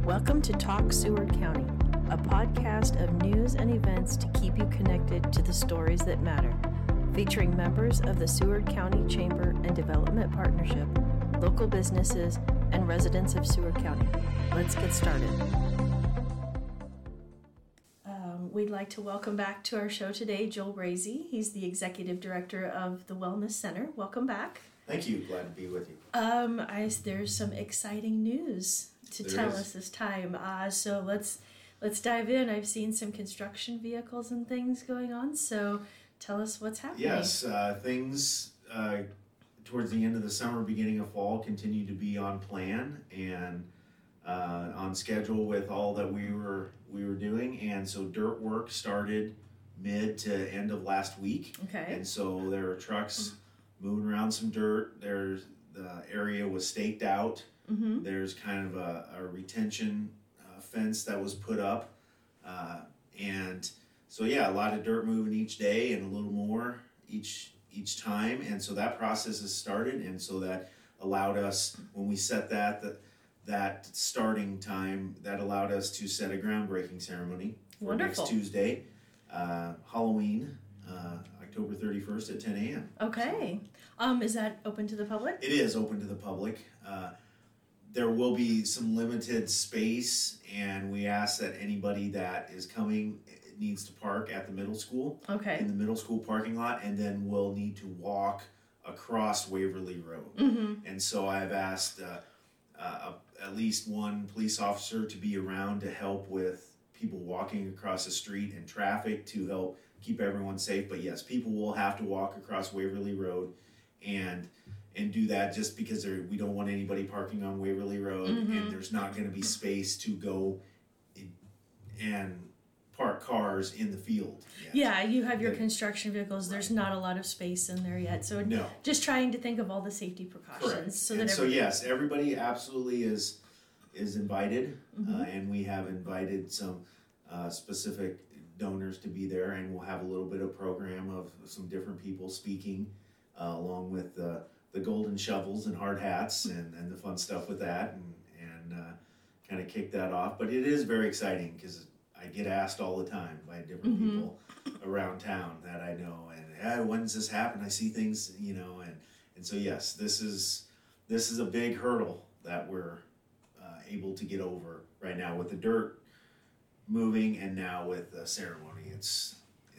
Welcome to Talk Seward County, a podcast of news and events to keep you connected to the stories that matter, featuring members of the Seward County Chamber and Development Partnership, local businesses, and residents of Seward County. Let's get started. We'd like to welcome back to our show today Joel Brazy. He's the Executive Director of the Wellness Center. Welcome back. Thank you. Glad to be with you. There's some exciting news to tell us this time. So let's dive in. I've seen some construction vehicles and things going on. So tell us what's happening. Yes, things towards the end of the summer, beginning of fall, continue to be on plan and on schedule with all that we were doing. And so dirt work started mid to end of last week. Okay. And so there are trucks moving around some dirt. The area was staked out. Mm-hmm. There's kind of a retention fence that was put up. And so, yeah, a lot of dirt moving each day and a little more each time. And so that process has started. And so that allowed us, when we set that starting time, that allowed us to set a groundbreaking ceremony for Wonderful. Next Tuesday, Halloween, October 31st at 10 a.m. Okay. Is that open to the public? It is open to the public. There will be some limited space, and we ask that anybody that is coming needs to park at the middle school. Okay. In the middle school parking lot, and then will need to walk across Waverly Road. Mm-hmm. And so I've asked at least one police officer to be around to help with people walking across the street and traffic to help keep everyone safe. But yes, people will have to walk across Waverly Road and do that just because we don't want anybody parking on Waverly Road, and there's not going to be space to go and park cars in the field yet. Yeah, you have your construction vehicles. There's not a lot of space in there yet. So No. Just trying to think of all the safety precautions. Correct. So Yes, everybody absolutely is invited, and we have invited some specific donors to be there, and we'll have a little bit of program of some different people speaking along with the golden shovels and hard hats and the fun stuff with that, and kind of kick that off. But it is very exciting because I get asked all the time by different people around town that I know, and when does this happen? I see things, and so yes, this is a big hurdle that we're able to get over right now with the dirt moving, and now with the ceremony. It's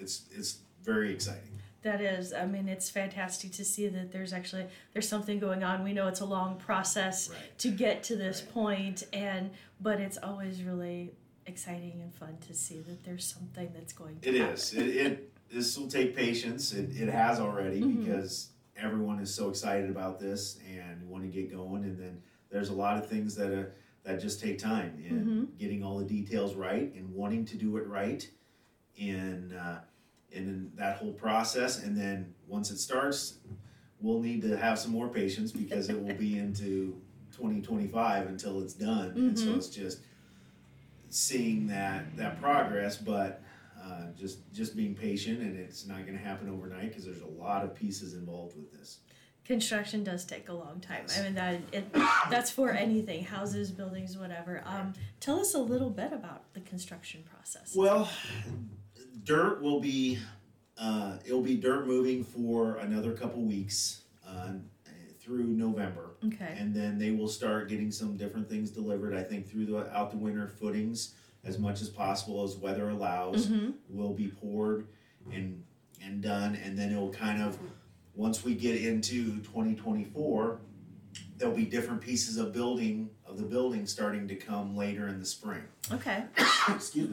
very exciting. That is, it's fantastic to see that there's something going on. We know it's a long process to get to this point, but it's always really exciting and fun to see that there's something that's going to happen. This will take patience. It has already, because everyone is so excited about this and want to get going. And then there's a lot of things that just take time in getting all the details right and wanting to do it right in that whole process. And then once it starts, we'll need to have some more patience because it will be into 2025 until it's done. And so it's just seeing that progress, but just being patient, and it's not going to happen overnight because there's a lot of pieces involved with this. Construction does take a long time. Yes. That's for anything, houses, buildings, whatever. Tell us a little bit about the construction process. Well, dirt will be it'll be dirt moving for another couple weeks through November. Okay. And then they will start getting some different things delivered. I think throughout the winter, footings as much as possible as weather allows will be poured and done. And then it'll kind of, once we get into 2024, there'll be different pieces of the building starting to come later in the spring. Okay. Excuse me.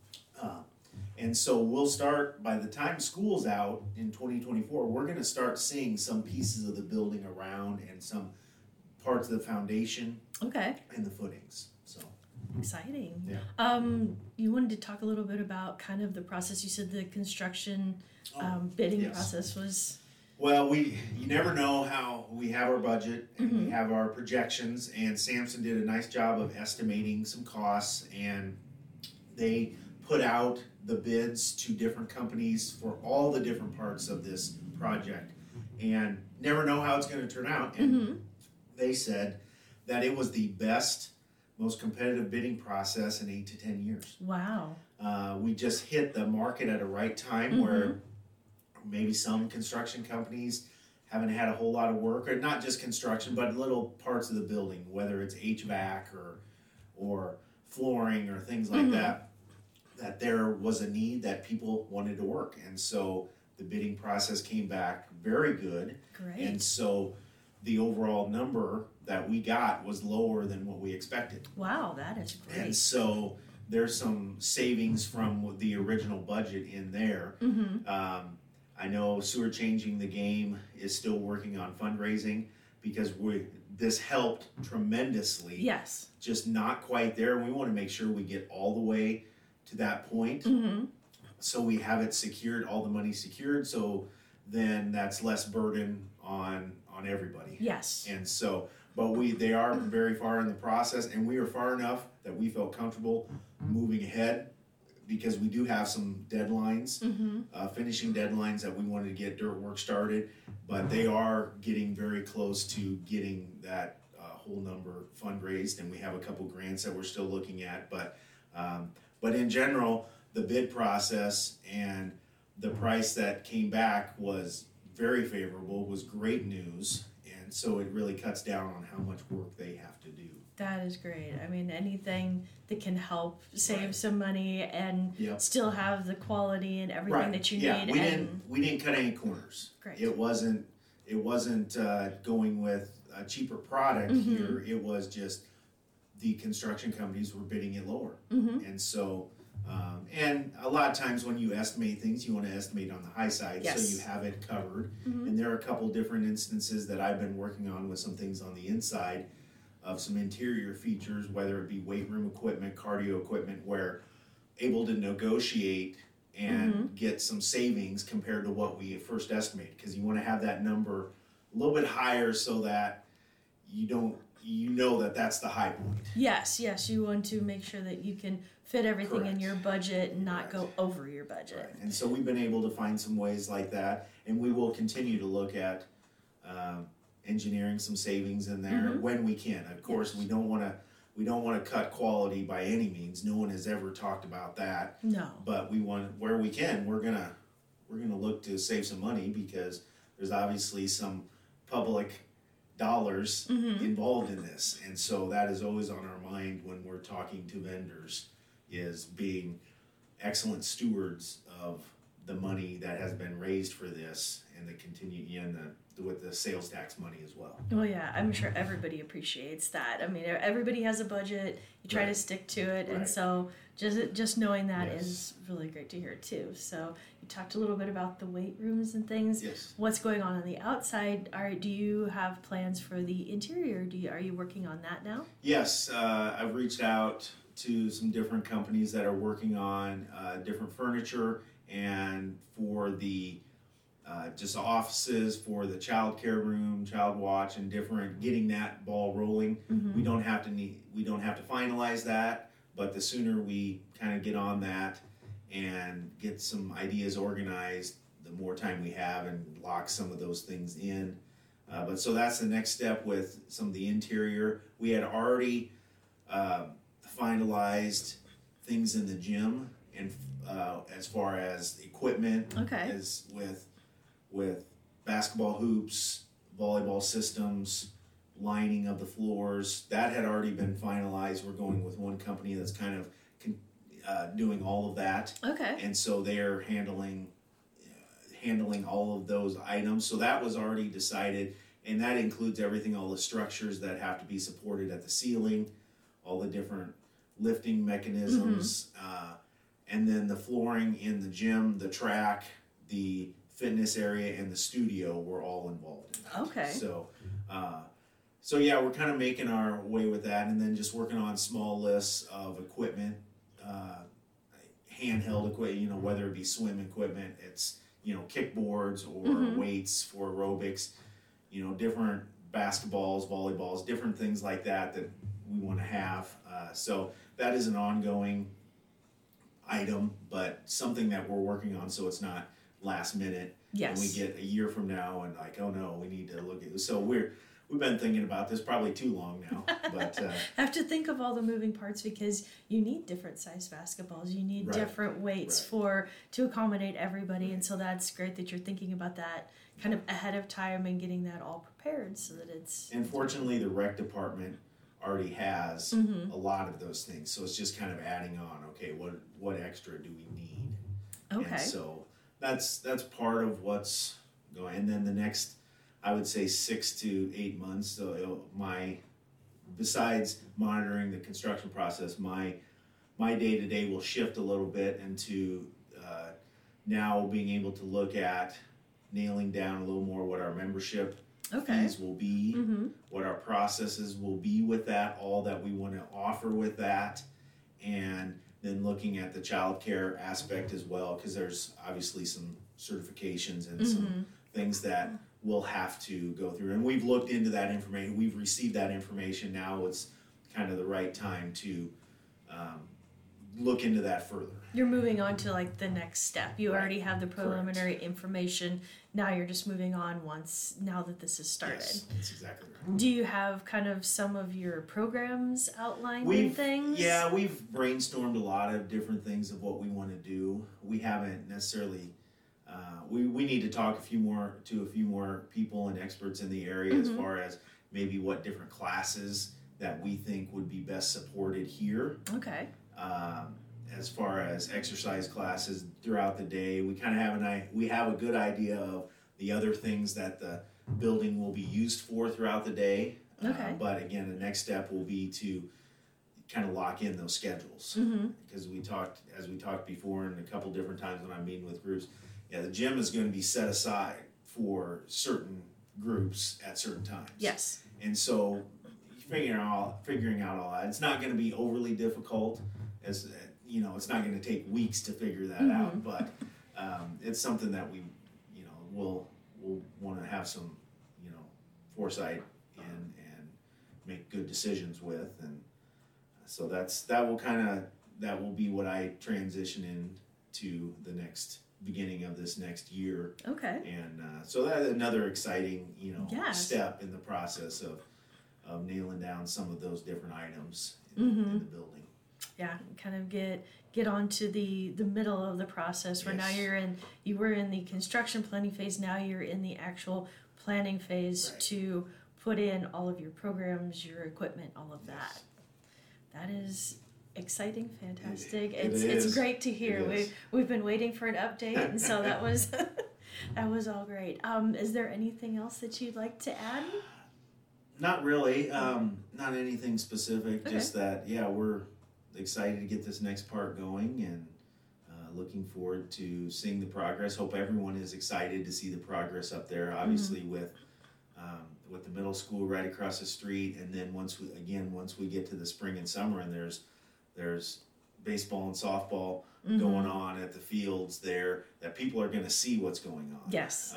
And so we'll start, by the time school's out in 2024, we're going to start seeing some pieces of the building around and some parts of the foundation. Okay. And the footings. So exciting. Yeah. You wanted to talk a little bit about kind of the process. You said the construction bidding process was... Well, you never know how we have our budget and we have our projections, and Samson did a nice job of estimating some costs, and they put out the bids to different companies for all the different parts of this project, and never know how it's going to turn out. And they said that it was the best most competitive bidding process in 8 to 10 years. Wow. We just hit the market at a right time where maybe some construction companies haven't had a whole lot of work, or not just construction, but little parts of the building, whether it's HVAC or flooring or things like that, that there was a need that people wanted to work. And so the bidding process came back very good. Great. And so the overall number that we got was lower than what we expected. Wow, that is great. And so there's some savings from the original budget in there. I know Sewer Changing the Game is still working on fundraising, because this helped tremendously. Yes. Just not quite there. We want to make sure we get all the way to that point. So we have it secured, all the money secured, so then that's less burden on everybody. Yes. And so, but they are very far in the process, and we are far enough that we felt comfortable moving ahead, because we do have some deadlines, finishing deadlines that we wanted to get dirt work started, but they are getting very close to getting that whole number fundraised, and we have a couple grants that we're still looking at, but in general, the bid process and the price that came back was very favorable, was great news, and so it really cuts down on how much work they have to do. That is great. I mean, anything that can help save some money and still have the quality and everything that you need. We didn't cut any corners. Great. It wasn't going with a cheaper product here. It was just the construction companies were bidding it lower, and so. And a lot of times when you estimate things, you want to estimate on the high side, so you have it covered. And there are a couple different instances that I've been working on with some things on the inside of some interior features, whether it be weight room equipment, cardio equipment, where able to negotiate and get some savings compared to what we first estimated, because you want to have that number a little bit higher so that you know that that's the high point. Yes, you want to make sure that you can fit everything in your budget and not go over your budget. Right. And so we've been able to find some ways like that, and we will continue to look at engineering some savings in there when we can. Of course, we don't want to cut quality by any means. No one has ever talked about that. No. But we want, where we can, we're gonna look to save some money, because there's obviously some public dollars involved in this, and so that is always on our mind when we're talking to vendors, is being excellent stewards of the money that has been raised for this, and with the sales tax money as well. Well, yeah, I'm sure everybody appreciates that. I mean, everybody has a budget. You try to stick to it, and so just knowing that is really great to hear too. So you talked a little bit about the weight rooms and things. Yes. What's going on the outside? Do you have plans for the interior? Are you working on that now? Yes, I've reached out to some different companies that are working on different furniture, and for the just offices for the child care room, child watch, and getting that ball rolling. We don't have to finalize that, but the sooner we kind of get on that and get some ideas organized, the more time we have, and lock some of those things in. But so that's the next step with some of the interior. We had already finalized things in the gym, and as far as equipment, as with basketball hoops, volleyball systems, lining of the floors, that had already been finalized. We're going with one company that's kind of doing all of that. Okay. And so they're handling all of those items. So that was already decided, and that includes everything, all the structures that have to be supported at the ceiling, all the different lifting mechanisms, and then the flooring in the gym, the track, the fitness area, and the studio were all involved in that. Okay. So yeah, we're kind of making our way with that, and then just working on small lists of equipment, handheld equipment, whether it be swim equipment, it's, kickboards or weights for aerobics, different basketballs, volleyballs, different things like that we want to have. So that is an ongoing item, but something that we're working on, so it's not last minute. Yes. And we get a year from now and like, oh no, we need to look at this. So we've been thinking about this probably too long now. But have to think of all the moving parts because you need different size basketballs. You need different weights to accommodate everybody. And so that's great that you're thinking about that kind of ahead of time and getting that all prepared so that it's... And fortunately, the rec department already has a lot of those things. So it's just kind of adding on, okay, what extra do we need? Okay. And so that's part of what's going. And then the next, I would say 6 to 8 months, so besides monitoring the construction process, my day-to-day will shift a little bit into now being able to look at nailing down a little more what our membership fees will be, what our processes will be with that, all that we want to offer with that, and then looking at the child care aspect as well, because there's obviously some certifications and some things that we'll have to go through. And we've looked into that information. We've received that information. Now it's kind of the right time to look into that further. You're moving on to like the next step. You already have the preliminary information. Now you're just moving on now that this has started. Yes, that's exactly right. Do you have kind of some of your programs outlined and things? Yeah, we've brainstormed a lot of different things of what we want to do. We haven't necessarily, we need to talk to a few more people and experts in the area as far as maybe what different classes that we think would be best supported here. Okay. As far as exercise classes throughout the day, we kind of have a good idea of the other things that the building will be used for throughout the day. Okay. But again, the next step will be to kind of lock in those schedules because as we talked before, and a couple different times when I'm meeting with groups. Yeah, the gym is going to be set aside for certain groups at certain times. Yes. And so figuring out all that, it's not going to be overly difficult. As you know, it's not going to take weeks to figure that out, but it's something that we, we'll want to have some, foresight in and make good decisions with, and so that will be what I transition into the next beginning of this next year. Okay. And so that's another exciting, step in the process of nailing down some of those different items in the building. Yeah, kind of get onto the middle of the process where now you were in the construction planning phase, now you're in the actual planning phase to put in all of your programs, your equipment, all of that. That is exciting, fantastic. It's great to hear. We've been waiting for an update, and so that was that was all great. Is there anything else that you'd like to add? Not really. Not anything specific. Okay. Just that, we're excited to get this next part going and looking forward to seeing the progress. Hope everyone is excited to see the progress up there. Obviously, with the middle school right across the street, and then once we get to the spring and summer, and there's baseball and softball going on at the fields there, that people are going to see what's going on. Yes.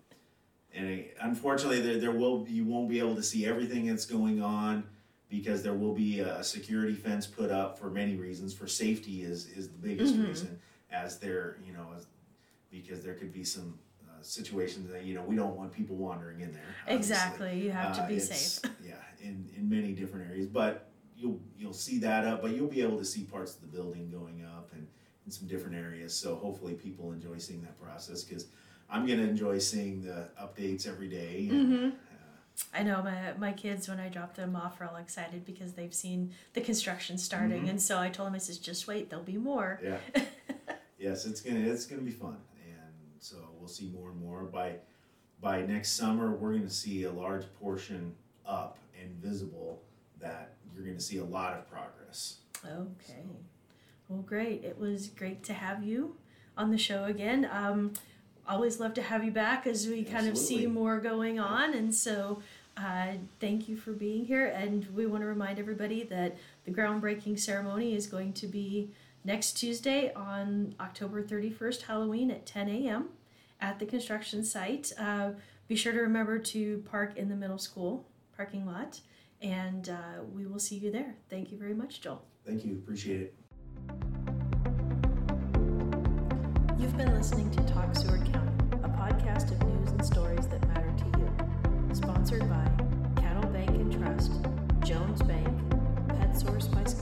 And unfortunately, you won't be able to see everything that's going on because there will be a security fence put up for many reasons. For safety is the biggest reason, as there because there could be some situations that we don't want people wandering in there. Obviously. Exactly, you have to be safe. In many different areas, but you'll see that up, but you'll be able to see parts of the building going up and in some different areas. So hopefully people enjoy seeing that process, because I'm going to enjoy seeing the updates every day. And, I know my kids, when I drop them off, are all excited because they've seen the construction starting, and so I told them, I said, just wait, there'll be more. Yeah. Yes, it's gonna be fun, and so we'll see more and more. By next summer, we're going to see a large portion up and visible that you're going to see a lot of progress. Okay. So. Well, great. It was great to have you on the show again. Always love to have you back as we kind of see more going on, and so thank you for being here. And we want to remind everybody that the groundbreaking ceremony is going to be next Tuesday on October 31st, Halloween at 10 a.m. at the construction site. Be sure to remember to park in the middle school parking lot, and we will see you there. Thank you very much, Joel. Thank you. Appreciate it. You've been listening to Talk Seward County, a podcast of news and stories that matter to you. Sponsored by Bank and Trust, Jones Bank, PetSource by